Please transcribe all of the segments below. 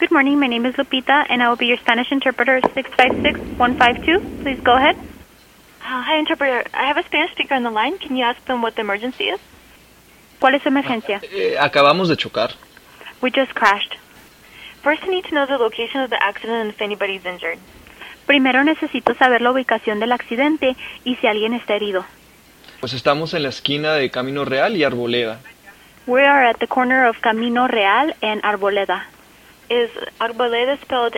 Good morning, my name is Lupita, and I will be your Spanish interpreter 656152. Please go ahead. Hi, interpreter. I have a Spanish speaker on the line. Can you ask them what the emergency is? ¿Cuál es su emergencia? Acabamos de chocar. We just crashed. First, I need to know the location of the accident and if anybody's injured. Primero necesito saber la ubicación del accidente y si alguien está herido. Pues estamos en la esquina de Camino Real y Arboleda. We are at the corner of Camino Real and Arboleda. Is Arboleda spelled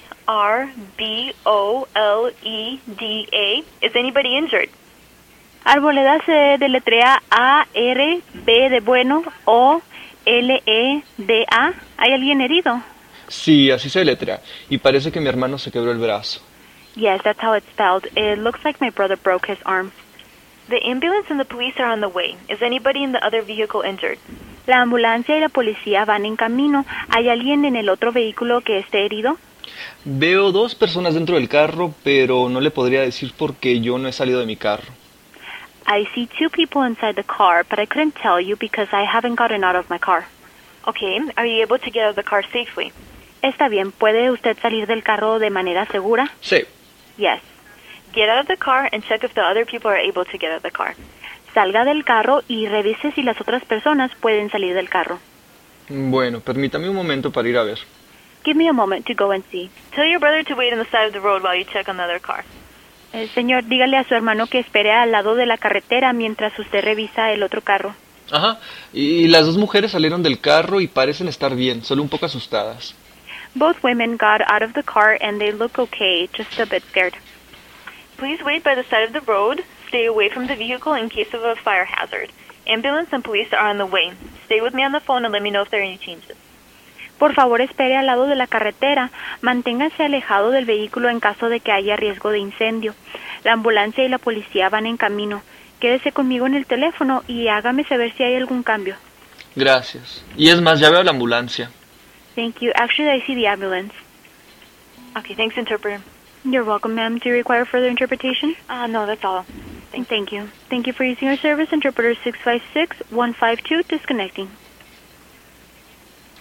A-R-B-O-L-E-D-A? Is anybody injured? Arboleda se deletrea A-R-B de bueno O-L-E-D-A. ¿Hay alguien herido? Sí, así se deletrea. Y parece que mi hermano se quebró el brazo. Yes, that's how it's spelled. It looks like my brother broke his arm. The ambulance and the police are on the way. Is anybody in the other vehicle injured? La ambulancia y la policía van en camino. ¿Hay alguien en el otro vehículo que esté herido? Veo 2 personas dentro del carro, pero no le podría decir porque yo no he salido de mi carro. I see 2 people inside the car, but I couldn't tell you because I haven't gotten out of my car. Okay, are you able to get out of the car safely? Está bien, ¿puede usted salir del carro de manera segura? Sí. Yes. Get out of the car and check if the other people are able to get out of the car. Salga del carro y revise si las otras personas pueden salir del carro. Bueno, permítame un momento para ir a ver. Give me a moment to go and see. Tell your brother to wait on the side of the road while you check on the other car. Señor, dígale a su hermano que espere al lado de la carretera mientras usted revisa el otro carro. Ajá, y las 2 mujeres salieron del carro y parecen estar bien, solo un poco asustadas. Both women got out of the car and they look okay, just a bit scared. Please wait by the side of the road. Stay away from the vehicle in case of a fire hazard. Ambulance and police are on the way. Stay with me on the phone and let me know if there are any changes. Por favor, espere al lado de la carretera. Manténgase alejado del vehículo en caso de que haya riesgo de incendio. La ambulancia y la policía van en camino. Quédese conmigo en el teléfono y hágame saber si hay algún cambio. Gracias. Y es más, ya veo la ambulancia. Thank you. Actually, I see the ambulance. Okay, thanks, interpreter. You're welcome, ma'am. Do you require further interpretation? No, that's all. Thank you. Thank you for using our service. Interpreter 656152 disconnecting.